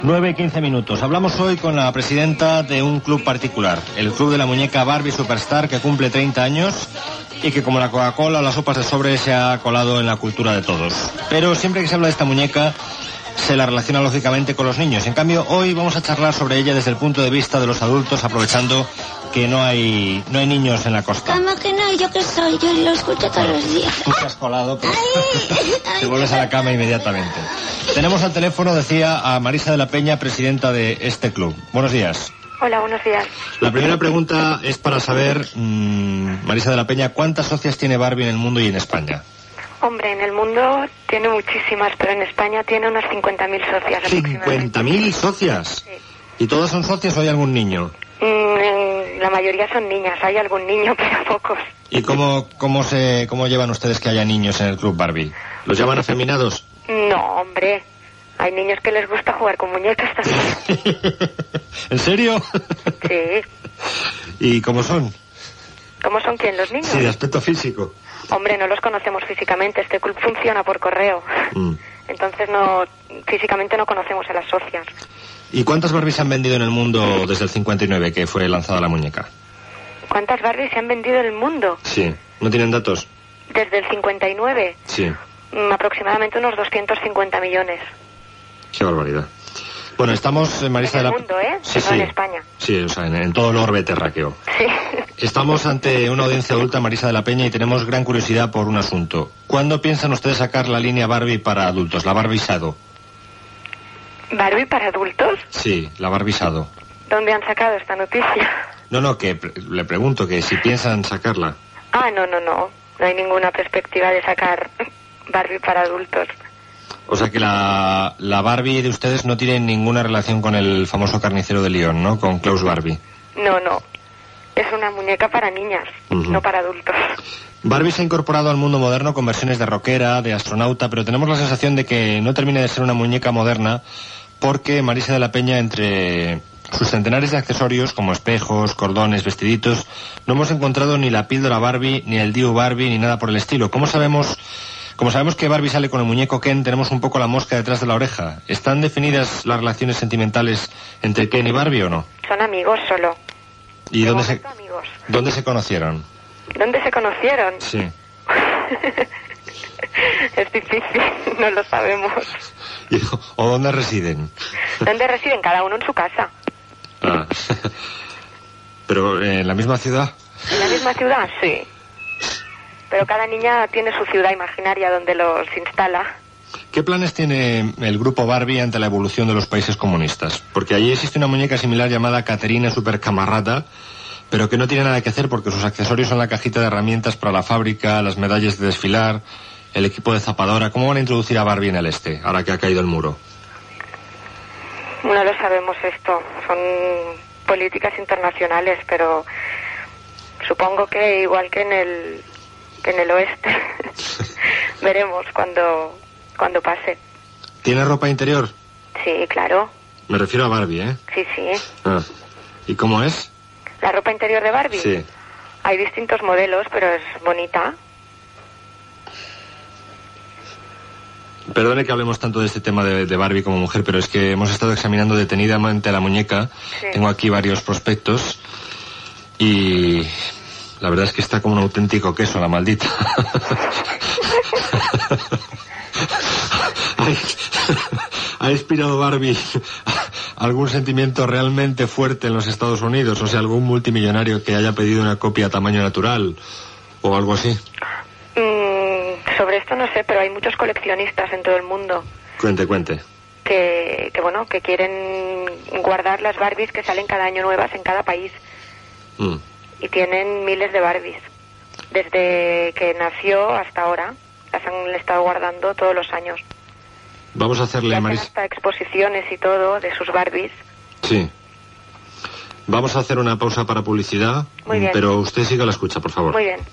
9:15. Hablamos hoy con la presidenta de un club particular, el Club de la Muñeca Barbie Superstar, que cumple 30 años y que, como la Coca-Cola o las sopas de sobre, se ha colado en la cultura de todos. Pero siempre que se habla de esta muñeca, se la relaciona lógicamente con los niños. En cambio, hoy vamos a charlar sobre ella desde el punto de vista de los adultos, aprovechando que no hay niños en la costa. ¿Cómo que no? ¿Yo qué soy? Yo lo escucho todos los días. Tú te has colado, pero te vuelves a la cama inmediatamente. Tenemos al teléfono, decía, a Marisa de la Peña, presidenta de este club. Buenos días. Hola, buenos días. La primera pregunta es para saber, Marisa de la Peña, ¿cuántas socias tiene Barbie en el mundo y en España? Hombre, en el mundo tiene muchísimas, pero en España tiene unas 50.000 socias aproximadamente. ¿50.000 socias? Sí. ¿Y todas son socias o hay algún niño? La mayoría son niñas, hay algún niño, pero pocos. ¿Y cómo llevan ustedes que haya niños en el club Barbie? ¿Los llaman afeminados? No, hombre. Hay niños que les gusta jugar con muñecas también. ¿En serio? Sí. ¿Y cómo son? ¿Cómo son quién, los niños? Sí, de aspecto físico. Hombre, no los conocemos físicamente. Este club funciona por correo. Entonces físicamente no conocemos a las socias. ¿Y cuántas Barbies se han vendido en el mundo desde el 59, que fue lanzada la muñeca? ¿Cuántas Barbies se han vendido en el mundo? Sí. ¿No tienen datos? Desde el 59. Sí. Aproximadamente unos 250 millones. Qué barbaridad. Bueno, estamos en Marisa de la... En el mundo, ¿eh? Sí, no sí. En España. Sí, o sea, en todo el orbe terráqueo. Sí. Estamos ante una audiencia adulta, Marisa de la Peña, y tenemos gran curiosidad por un asunto. ¿Cuándo piensan ustedes sacar la línea Barbie para adultos, la Barbie Sado? ¿Barbie para adultos? Sí, la Barbie Sado. ¿Dónde han sacado esta noticia? No, que le pregunto que si piensan sacarla. Ah, no. No hay ninguna perspectiva de sacar Barbie para adultos. O sea que la Barbie de ustedes no tiene ninguna relación con el famoso carnicero de Lyon, ¿no? Con Klaus Barbie. No. Es una muñeca para niñas, no para adultos. Barbie se ha incorporado al mundo moderno con versiones de rockera, de astronauta, pero tenemos la sensación de que no termina de ser una muñeca moderna porque Marisa de la Peña, entre sus centenares de accesorios como espejos, cordones, vestiditos, no hemos encontrado ni la píldora Barbie, ni el Diu Barbie, ni nada por el estilo. Como sabemos que Barbie sale con el muñeco Ken, tenemos un poco la mosca detrás de la oreja. ¿Están definidas las relaciones sentimentales entre Ken y Barbie o no? Son amigos solo. ¿Y dónde se conocieron? ¿Dónde se conocieron? Sí. Es difícil, no lo sabemos. ¿O dónde residen? ¿Dónde residen? Cada uno en su casa. Ah. ¿Pero en la misma ciudad? ¿En la misma ciudad? Sí. Pero cada niña tiene su ciudad imaginaria donde los instala. ¿Qué planes tiene el grupo Barbie ante la evolución de los países comunistas? Porque allí existe una muñeca similar llamada Caterina Supercamarrata, pero que no tiene nada que hacer porque sus accesorios son la cajita de herramientas para la fábrica, las medallas de desfilar, el equipo de zapadora. ¿Cómo van a introducir a Barbie en el este, ahora que ha caído el muro? No lo sabemos esto. Son políticas internacionales, pero supongo que igual que en el oeste. Veremos cuando pase. ¿Tiene ropa interior? Sí, claro. Me refiero a Barbie, ¿eh? Sí. Ah. ¿Y cómo es? ¿La ropa interior de Barbie? Sí. Hay distintos modelos, pero es bonita. Perdone que hablemos tanto de este tema de Barbie como mujer, pero es que hemos estado examinando detenidamente la muñeca. Sí. Tengo aquí varios prospectos y la verdad es que está como un auténtico queso, la maldita. ¿Ha inspirado Barbie algún sentimiento realmente fuerte en los Estados Unidos? O sea, algún multimillonario que haya pedido una copia a tamaño natural o algo así. Sobre esto no sé, pero hay muchos coleccionistas en todo el mundo. Cuente. Que quieren guardar las Barbies que salen cada año nuevas en cada país. Y tienen miles de Barbies. Desde que nació hasta ahora. Las han estado guardando todos los años. Vamos a hacerle a Marisa hasta exposiciones y todo de sus Barbies. Sí. Vamos a hacer una pausa para publicidad. Muy bien. Pero usted siga la escucha, por favor. Muy bien.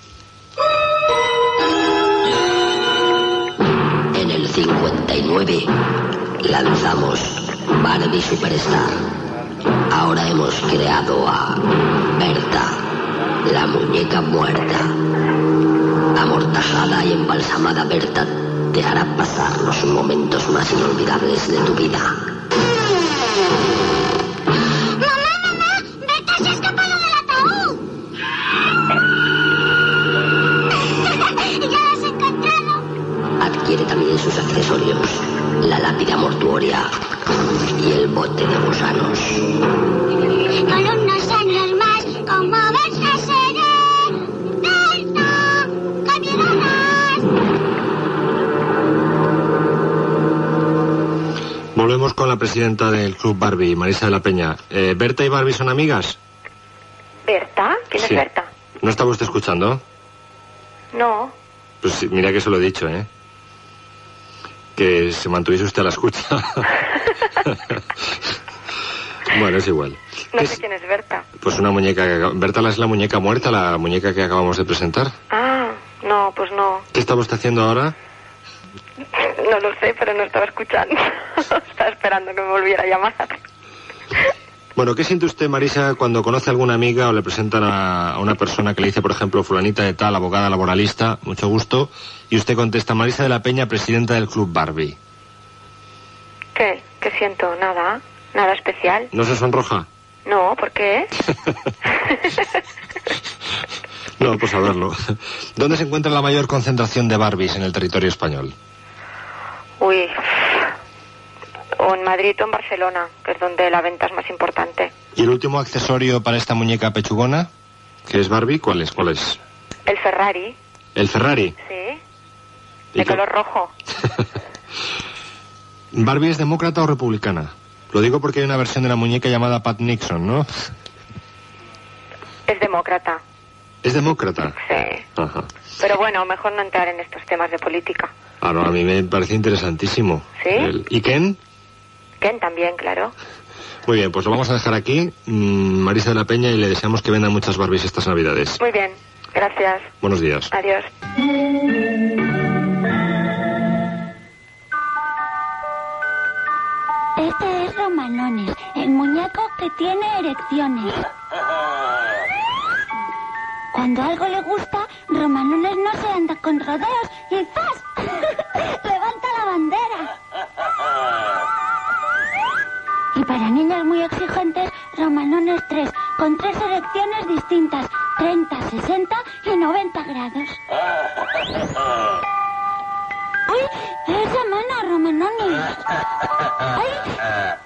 En el 59 lanzamos Barbie Superstar. Ahora hemos creado a Berta, la muñeca muerta. Amortajada y embalsamada Berta te hará pasar los momentos más inolvidables de tu vida. y el bote de gusanos. Con unos años más, como Berta seré. ¡Berta! ¡Camioneras! Volvemos con la presidenta del Club Barbie, Marisa de la Peña. ¿Berta y Barbie son amigas? ¿Berta? ¿Quién es Berta? ¿No estaba usted escuchando? No. Pues sí, mira que se lo he dicho, ¿eh? Que se mantuviese usted a la escucha. Bueno, es igual. No sé quién es Berta. Pues una muñeca Berta es la muñeca muerta, la muñeca que acabamos de presentar. Ah, no, pues no. ¿Qué estaba usted haciendo ahora? No lo sé, pero no estaba escuchando. Estaba esperando que me volviera a llamar. Bueno, ¿qué siente usted, Marisa, cuando conoce a alguna amiga o le presentan a una persona que le dice, por ejemplo, fulanita de tal, abogada laboralista, mucho gusto, y usted contesta, Marisa de la Peña, presidenta del Club Barbie? ¿Qué? ¿Qué siento? Nada. Nada especial. ¿No se sonroja? No, ¿por qué? No, pues a verlo. ¿Dónde se encuentra la mayor concentración de Barbies en el territorio español? Uy, o en Madrid o en Barcelona, que es donde la venta es más importante. ¿Y el último accesorio para esta muñeca pechugona, que es Barbie, cuál es? El Ferrari. ¿El Ferrari? Sí, de color rojo. ¿Barbie es demócrata o republicana? Lo digo porque hay una versión de la muñeca llamada Pat Nixon, ¿no? Es demócrata. ¿Es demócrata? Sí. Ajá. Pero bueno, mejor no entrar en estos temas de política. Ah, no, a mí me parece interesantísimo. ¿Sí? ¿Y Ken? Ken también, claro. Muy bien, pues lo vamos a dejar aquí, Marisa de la Peña, y le deseamos que vendan muchas Barbies estas Navidades. Muy bien, gracias. Buenos días. Adiós. Este es Romanones, el muñeco que tiene erecciones. Cuando algo le gusta, Romanones no se anda con rodeos y ¡zas! ¡Levanta la bandera! Y para niños muy exigentes, Romanones 3, con 3 erecciones distintas, 30, 60 y 90 grados. ¡Uy! ¡Es semana, Romanones! ¡Ay!